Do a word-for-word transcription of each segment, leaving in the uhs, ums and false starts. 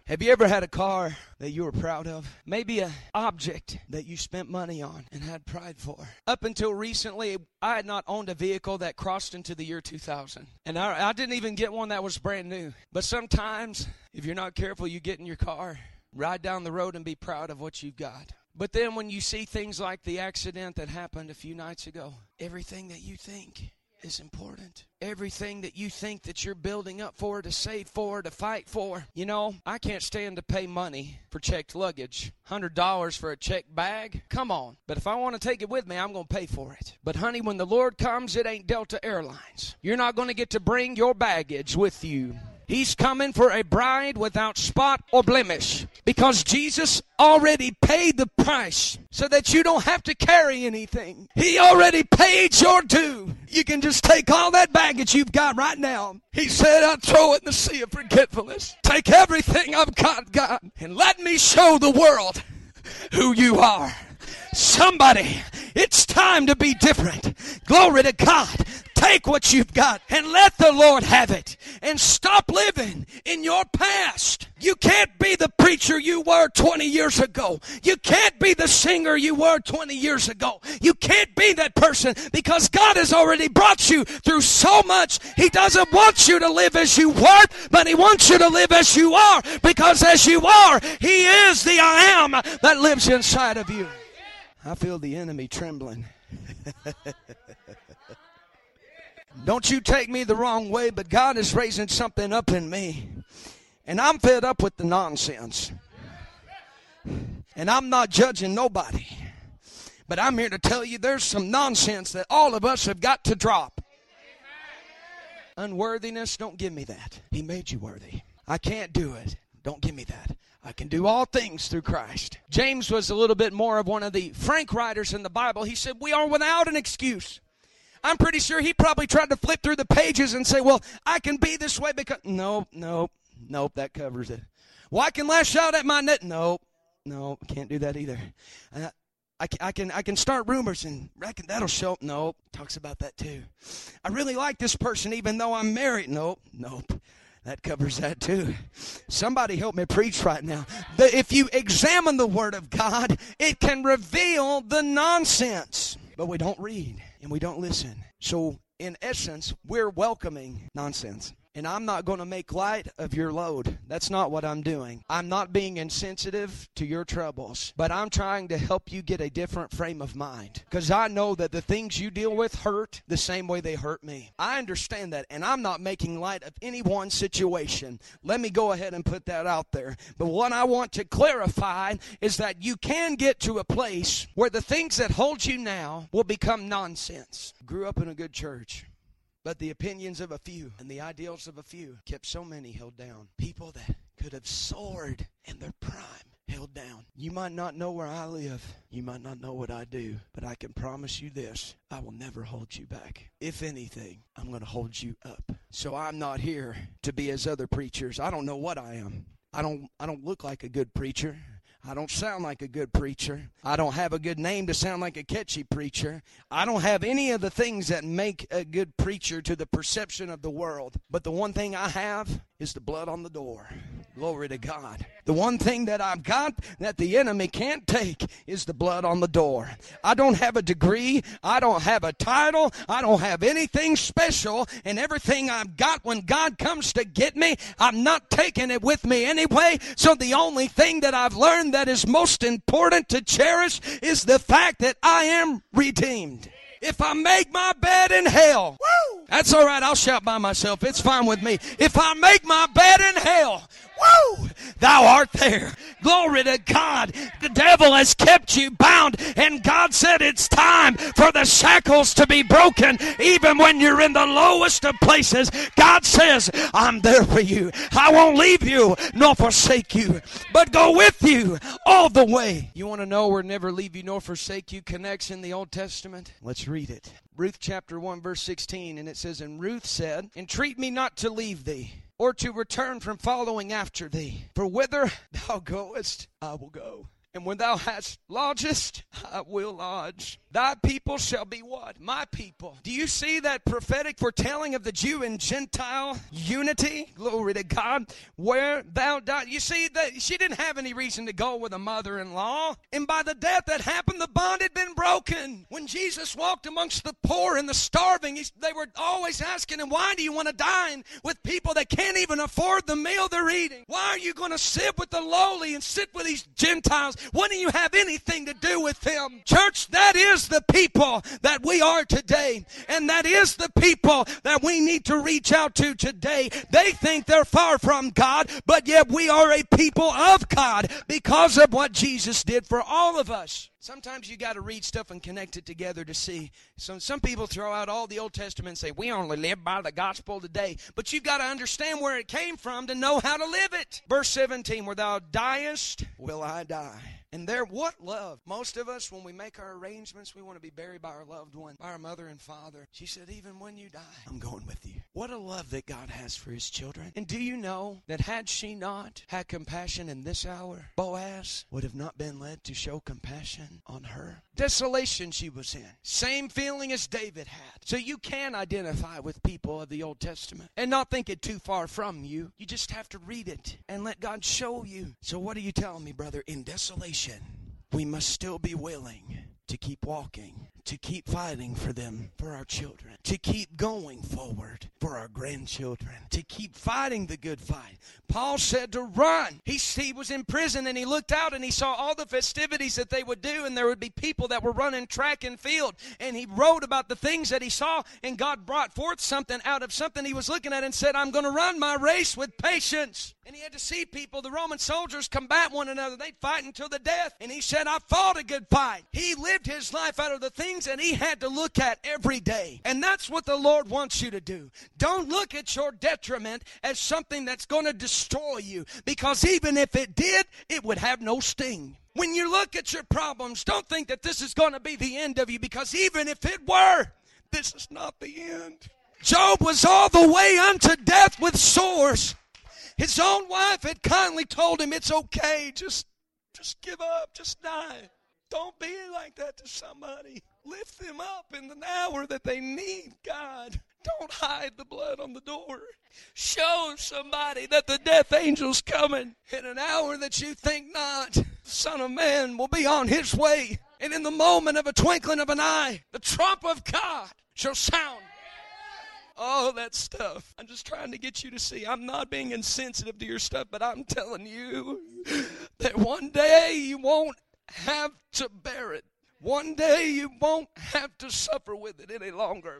Have you ever had a car that you were proud of? Maybe an object that you spent money on and had pride for. Up until recently, I had not owned a vehicle that crossed into the year two thousand. And I, I didn't even get one that was brand new. But sometimes, if you're not careful, you get in your car, ride down the road and be proud of what you've got. But then when you see things like the accident that happened a few nights ago, everything that you think is important. Everything that you think that you're building up for, to save for, to fight for. You know, I can't stand to pay money for checked luggage. one hundred dollars for a checked bag? Come on. But if I want to take it with me, I'm going to pay for it. But honey, when the Lord comes, it ain't Delta Airlines. You're not going to get to bring your baggage with you. He's coming for a bride without spot or blemish, because Jesus already paid the price so that you don't have to carry anything. He already paid your due. You can just take all that baggage you've got right now. He said, I'll throw it in the sea of forgetfulness. Take everything I've got, God, and let me show the world who you are. Somebody, it's time to be different. Glory to God. Take what you've got and let the Lord have it. And stop living in your past. You can't be the preacher you were twenty years ago. You can't be the singer you were twenty years ago. You can't be that person, because God has already brought you through so much. He doesn't want you to live as you were, but He wants you to live as you are, because as you are, He is the I am that lives inside of you. I feel the enemy trembling. Don't you take me the wrong way, but God is raising something up in me. And I'm fed up with the nonsense. And I'm not judging nobody. But I'm here to tell you there's some nonsense that all of us have got to drop. Unworthiness, don't give me that. He made you worthy. I can't do it. Don't give me that. I can do all things through Christ. James was a little bit more of one of the frank writers in the Bible. He said, we are without an excuse. I'm pretty sure he probably tried to flip through the pages and say, well, I can be this way because... Nope, nope, nope, that covers it. Well, I can lash out at my net. Nope, nope, can't do that either. Uh, I, can, I, can, I can start rumors and reckon that'll show. Nope, talks about that too. I really like this person even though I'm married. Nope, nope. That covers that too. Somebody help me preach right now. The, if you examine the Word of God, it can reveal the nonsense. But we don't read and we don't listen. So in essence, we're welcoming nonsense. And I'm not going to make light of your load. That's not what I'm doing. I'm not being insensitive to your troubles. But I'm trying to help you get a different frame of mind. Because I know that the things you deal with hurt the same way they hurt me. I understand that. And I'm not making light of any one situation. Let me go ahead and put that out there. But what I want to clarify is that you can get to a place where the things that hold you now will become nonsense. Grew up in a good church. But the opinions of a few and the ideals of a few kept so many held down. People that could have soared in their prime held down. You might not know where I live. You might not know what I do. But I can promise you this. I will never hold you back. If anything, I'm going to hold you up. So I'm not here to be as other preachers. I don't know what I am. I don't, I don't look like a good preacher. I don't sound like a good preacher. I don't have a good name to sound like a catchy preacher. I don't have any of the things that make a good preacher to the perception of the world. But the one thing I have is the blood on the door. Glory to God. The one thing that I've got that the enemy can't take is the blood on the door. I don't have a degree. I don't have a title. I don't have anything special. And everything I've got, when God comes to get me, I'm not taking it with me anyway. So the only thing that I've learned that is most important to cherish is the fact that I am redeemed. If I make my bed in hell, woo, that's all right. I'll shout by myself. It's fine with me. If I make my bed in hell, woo, thou art there. Glory to God. The devil has kept you bound, and God said it's time for the shackles to be broken. Even when you're in the lowest of places, God says, I'm there for you. I won't leave you nor forsake you, but go with you all the way. You want to know where never leave you nor forsake you connects in the Old Testament? Let's read it. Ruth chapter one verse sixteen, and it says, and Ruth said, entreat me not to leave thee, or to return from following after thee. For whither thou goest, I will go, And when thou hast lodgest, I will lodge. Thy people shall be what? My people. Do you see that prophetic foretelling of the Jew and Gentile unity? Glory to God. Where thou died. You see, that she didn't have any reason to go with a mother-in-law. And by the death that happened, the bond had been broken. When Jesus walked amongst the poor and the starving, he, they were always asking him, why do you want to dine with people that can't even afford the meal they're eating? Why are you going to sit with the lowly and sit with these Gentiles? Why don't you have anything to do with them? Church, that is the people that we are today. And that is the people that we need to reach out to today. They think they're far from God, but yet we are a people of God because of what Jesus did for all of us. Sometimes you got to read stuff and connect it together to see. So some people throw out all the Old Testament and say, we only live by the gospel today. But you've got to understand where it came from to know how to live it. Verse seventeen, where thou diest, will I die. And there, what love. Most of us, when we make our arrangements, we want to be buried by our loved one, by our mother and father. She said, even when you die, I'm going with you. What a love that God has for his children. And do you know that had she not had compassion in this hour, Boaz would have not been led to show compassion on her? Desolation she was in. Same feeling as David had. So you can identify with people of the Old Testament and not think it too far from you. You just have to read it and let God show you. So what are you telling me, brother? In desolation, we must still be willing to keep walking, to keep fighting for them, for our children, to keep going forward for our grandchildren, to keep fighting the good fight. Paul said to run. He, he was in prison and he looked out and he saw all the festivities that they would do, and there would be people that were running track and field, and he wrote about the things that he saw, and God brought forth something out of something he was looking at and said, I'm going to run my race with patience. And he had to see people, the Roman soldiers, combat one another. They'd fight until the death. And he said, I fought a good fight. He lived his life out of the things that he had to look at every day. And that's what the Lord wants you to do. Don't look at your detriment as something that's going to destroy you, because even if it did, it would have no sting. When you look at your problems, don't think that this is going to be the end of you, because even if it were, this is not the end. Job was all the way unto death with sores. His own wife had kindly told him, it's okay, just, just give up, just die. Don't be like that to somebody. Lift them up in the hour that they need God. Don't hide the blood on the door. Show somebody that the death angel's coming in an hour that you think not. The Son of Man will be on his way. And in the moment of a twinkling of an eye, the trump of God shall sound. All that stuff. I'm just trying to get you to see. I'm not being insensitive to your stuff, but I'm telling you that one day you won't have to bear it. One day you won't have to suffer with it any longer.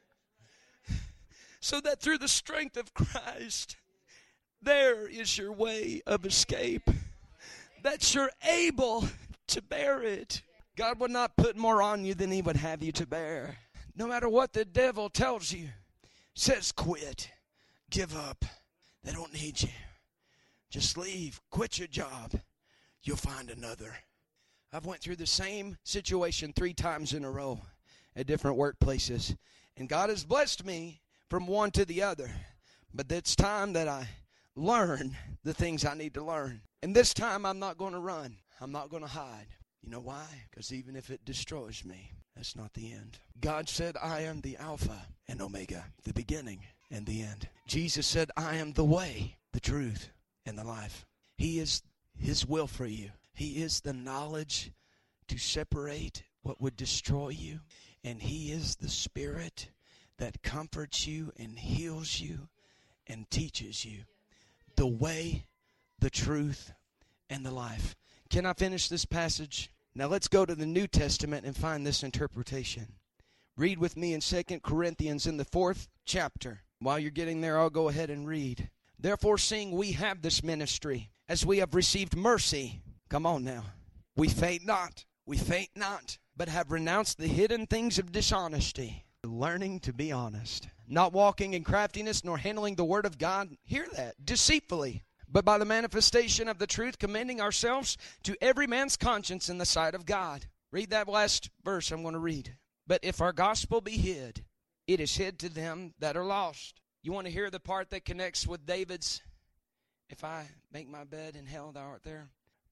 So that through the strength of Christ, there is your way of escape. That you're able to bear it. God would not put more on you than he would have you to bear. No matter what the devil tells you, says quit, give up, they don't need you. Just leave, quit your job, you'll find another. I've went through the same situation three times in a row at different workplaces, and God has blessed me from one to the other. But it's time that I learn the things I need to learn. And this time I'm not going to run. I'm not going to hide. You know why? Because even if it destroys me, that's not the end. God said, I am the Alpha and Omega, the beginning and the end. Jesus said, I am the way, the truth, and the life. He is his will for you. He is the knowledge to separate what would destroy you. And he is the Spirit that comforts you and heals you and teaches you the way, the truth, and the life. Can I finish this passage? Now let's go to the New Testament and find this interpretation. Read with me in Second Corinthians in the fourth chapter. While you're getting there, I'll go ahead and read. Therefore, seeing we have this ministry, as we have received mercy, come on now, we faint not, we faint not, but have renounced the hidden things of dishonesty, learning to be honest, not walking in craftiness, nor handling the word of God, hear that, deceitfully, but by the manifestation of the truth, commending ourselves to every man's conscience in the sight of God. Read that last verse I'm going to read. But if our gospel be hid, it is hid to them that are lost. You want to hear the part that connects with David's, if I make my bed in hell, thou art there?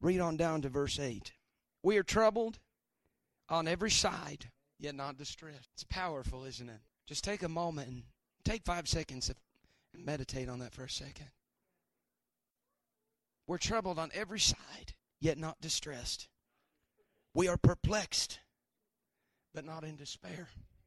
Read on down to verse eight. We are troubled on every side, yet not distressed. It's powerful, isn't it? Just take a moment and take five seconds and meditate on that for a second. We're troubled on every side, yet not distressed. We are perplexed, but not in despair.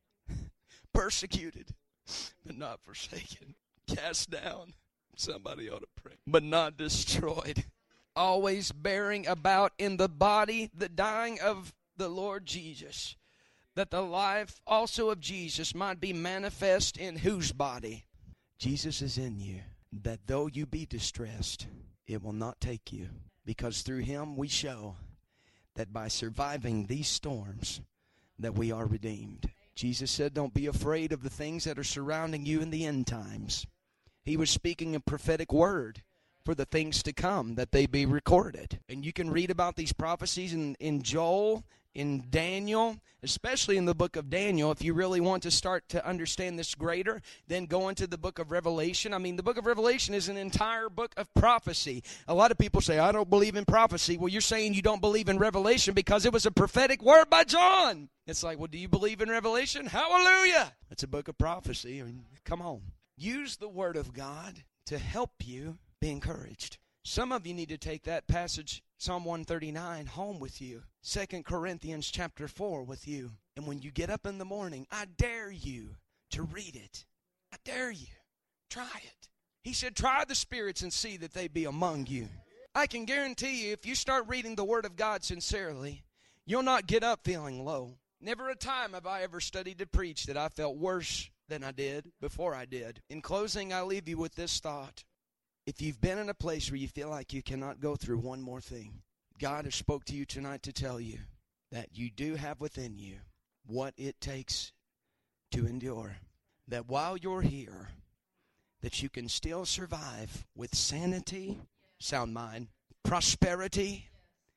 Persecuted, but not forsaken. Cast down, somebody ought to pray, but not destroyed. Always bearing about in the body the dying of the Lord Jesus, that the life also of Jesus might be manifest in whose body? Jesus is in you, that though you be distressed, it will not take you, because through him we show that by surviving these storms, that we are redeemed. Jesus said, don't be afraid of the things that are surrounding you in the end times. He was speaking a prophetic word for the things to come, that they be recorded. And you can read about these prophecies in, in Joel, in Daniel, especially in the book of Daniel. If you really want to start to understand this greater, then go into the book of Revelation. I mean, the book of Revelation is an entire book of prophecy. A lot of people say, I don't believe in prophecy. Well, you're saying you don't believe in Revelation because it was a prophetic word by John. It's like, well, do you believe in Revelation? Hallelujah! It's a book of prophecy. I mean, come on. Use the word of God to help you be encouraged. Some of you need to take that passage, Psalm one thirty-nine, home with you. Second Corinthians chapter four with you. And when you get up in the morning, I dare you to read it. I dare you. Try it. He said, try the spirits and see that they be among you. I can guarantee you, if you start reading the Word of God sincerely, you'll not get up feeling low. Never a time have I ever studied to preach that I felt worse than I did before I did. In closing, I leave you with this thought. If you've been in a place where you feel like you cannot go through one more thing, God has spoke to you tonight to tell you that you do have within you what it takes to endure. That while you're here, that you can still survive with sanity, sound mind, prosperity,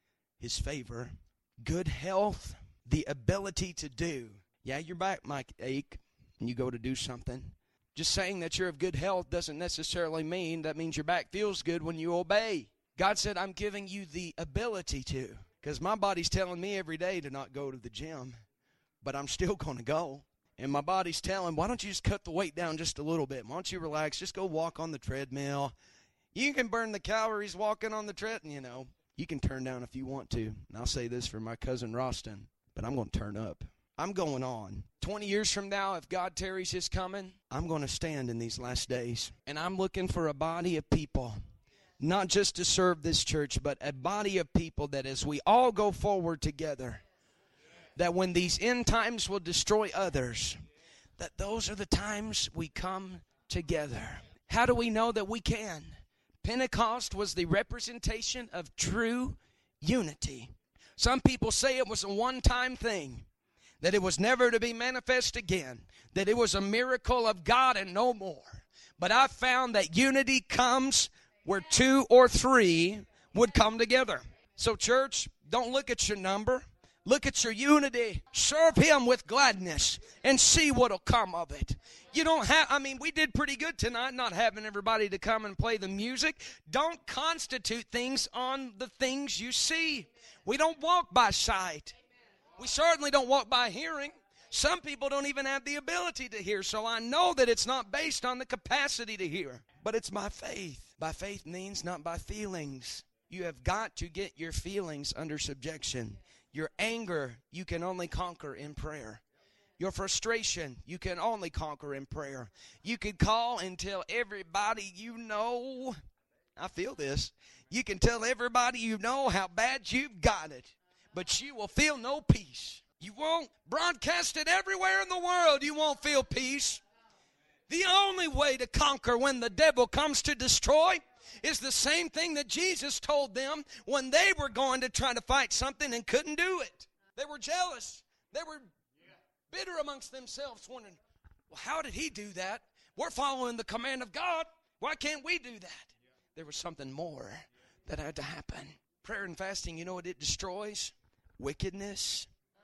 His favor, good health, the ability to do. Yeah, your back might ache and you go to do something. Just saying that you're of good health doesn't necessarily mean that means your back feels good when you obey. God said, I'm giving you the ability to. Because my body's telling me every day to not go to the gym. But I'm still going to go. And my body's telling, why don't you just cut the weight down just a little bit? Why don't you relax? Just go walk on the treadmill. You can burn the calories walking on the treadmill, you know. You can turn down if you want to. And I'll say this for my cousin Roston, but I'm going to turn up. I'm going on. twenty years from now, if God tarries His coming, I'm going to stand in these last days. And I'm looking for a body of people, not just to serve this church, but a body of people that as we all go forward together, that when these end times will destroy others, that those are the times we come together. How do we know that we can? Pentecost was the representation of true unity. Some people say it was a one-time thing, that it was never to be manifest again, that it was a miracle of God and no more. But I found that unity comes where two or three would come together. So church, don't look at your number. Look at your unity. Serve Him with gladness and see what'll come of it. You don't have, I mean, we did pretty good tonight not having everybody to come and play the music. Don't constitute things on the things you see. We don't walk by sight. We certainly don't walk by hearing. Some people don't even have the ability to hear, so I know that it's not based on the capacity to hear, but it's by faith. By faith means not by feelings. You have got to get your feelings under subjection. Your anger, you can only conquer in prayer. Your frustration, you can only conquer in prayer. You can call and tell everybody you know, I feel this, you can tell everybody you know how bad you've got it, but you will feel no peace. You won't broadcast it everywhere in the world. You won't feel peace. The only way to conquer when the devil comes to destroy is the same thing that Jesus told them when they were going to try to fight something and couldn't do it. They were jealous. They were bitter amongst themselves, wondering, well, how did he do that? We're following the command of God. Why can't we do that? There was something more that had to happen. Prayer and fasting, you know what it destroys? Wickedness,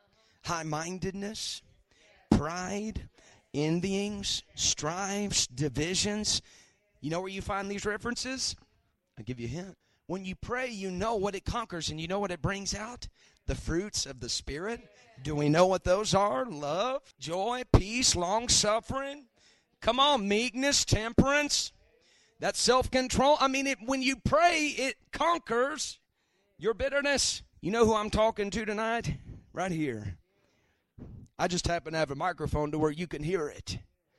high-mindedness, pride, envyings, strifes, divisions. You know where you find these references? I'll give you a hint. When you pray, you know what it conquers, and you know what it brings out? The fruits of the Spirit. Do we know what those are? Love, joy, peace, long-suffering. Come on, meekness, temperance. That's self-control. I mean, it, when you pray, it conquers your bitterness. You know who I'm talking to tonight? Right here. I just happen to have a microphone to where you can hear it.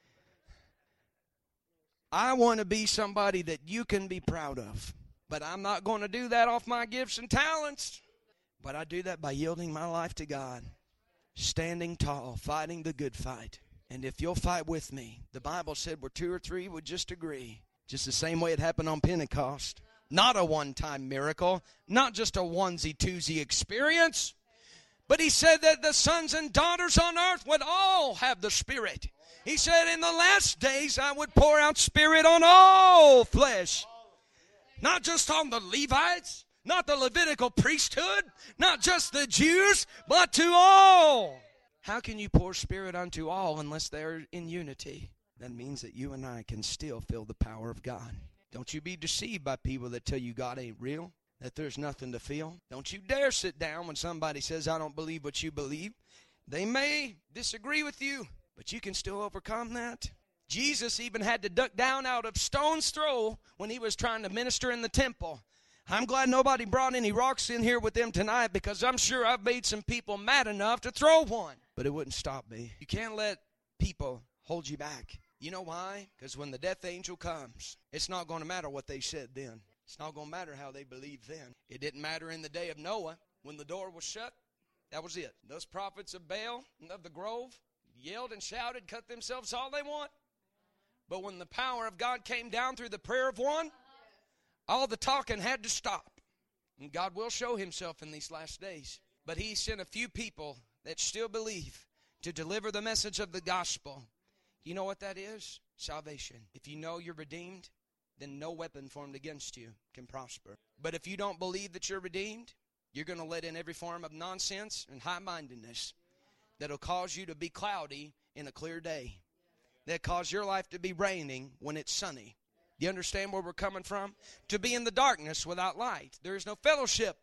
I want to be somebody that you can be proud of. But I'm not going to do that off my gifts and talents. But I do that by yielding my life to God. Standing tall, fighting the good fight. And if you'll fight with me, the Bible said where two or three would just agree. Just the same way it happened on Pentecost. Not a one-time miracle. Not just a onesie-twosie experience. But he said that the sons and daughters on earth would all have the Spirit. He said in the last days I would pour out Spirit on all flesh. Not just on the Levites, not the Levitical priesthood, not just the Jews, but to all. How can you pour Spirit unto all unless they're in unity? That means that you and I can still feel the power of God. Don't you be deceived by people that tell you God ain't real, that there's nothing to feel. Don't you dare sit down when somebody says, I don't believe what you believe. They may disagree with you, but you can still overcome that. Jesus even had to duck down out of stone's throw when he was trying to minister in the temple. I'm glad nobody brought any rocks in here with them tonight, because I'm sure I've made some people mad enough to throw one. But it wouldn't stop me. You can't let people hold you back. You know why? Because when the death angel comes, it's not going to matter what they said then. It's not going to matter how they believed then. It didn't matter in the day of Noah. When the door was shut, that was it. Those prophets of Baal and of the grove yelled and shouted, cut themselves all they want. But when the power of God came down through the prayer of one, all the talking had to stop. And God will show himself in these last days. But he sent a few people that still believe to deliver the message of the gospel. You know what that is? Salvation. If you know you're redeemed, then no weapon formed against you can prosper. But if you don't believe that you're redeemed, you're going to let in every form of nonsense and high-mindedness that'll cause you to be cloudy in a clear day. That cause your life to be raining when it's sunny. Do you understand where we're coming from? To be in the darkness without light. There is no fellowship.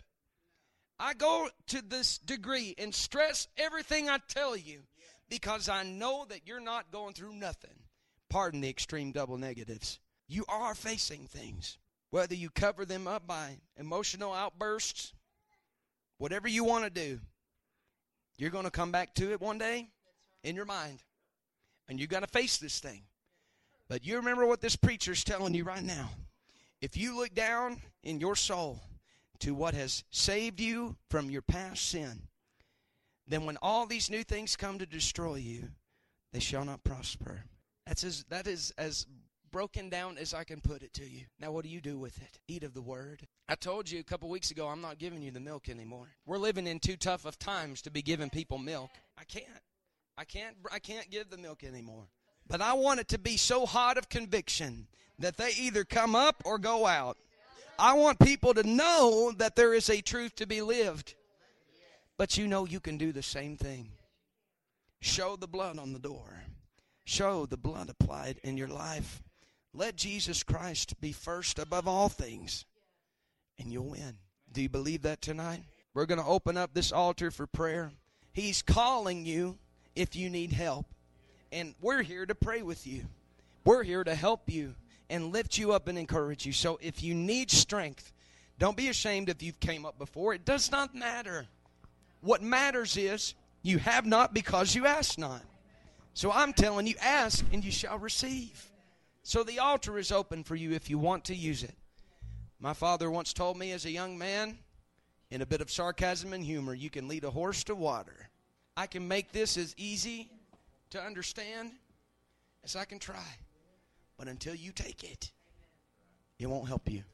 I go to this degree and stress everything I tell you because I know that you're not going through nothing. Pardon the extreme double negatives. You are facing things. Whether you cover them up by emotional outbursts, whatever you want to do, you're going to come back to it one day in your mind. And you got to face this thing. But you remember what this preacher's telling you right now. If you look down in your soul to what has saved you from your past sin, then when all these new things come to destroy you, they shall not prosper. That's as, that is as broken down as I can put it to you. Now what do you do with it? Eat of the word. I told you a couple weeks ago I'm not giving you the milk anymore. We're living in too tough of times to be giving people milk. I can't. I can't I can't give the milk anymore. But I want it to be so hot of conviction that they either come up or go out. I want people to know that there is a truth to be lived. But you know you can do the same thing. Show the blood on the door. Show the blood applied in your life. Let Jesus Christ be first above all things, and you'll win. Do you believe that tonight? We're going to open up this altar for prayer. He's calling you if you need help. And we're here to pray with you. We're here to help you and lift you up and encourage you. So if you need strength, don't be ashamed if you've came up before. It does not matter. What matters is you have not because you ask not. So I'm telling you, ask and you shall receive. So the altar is open for you if you want to use it. My father once told me as a young man, in a bit of sarcasm and humor, you can lead a horse to water. I can make this as easy to understand as I can try. But until you take it, it won't help you.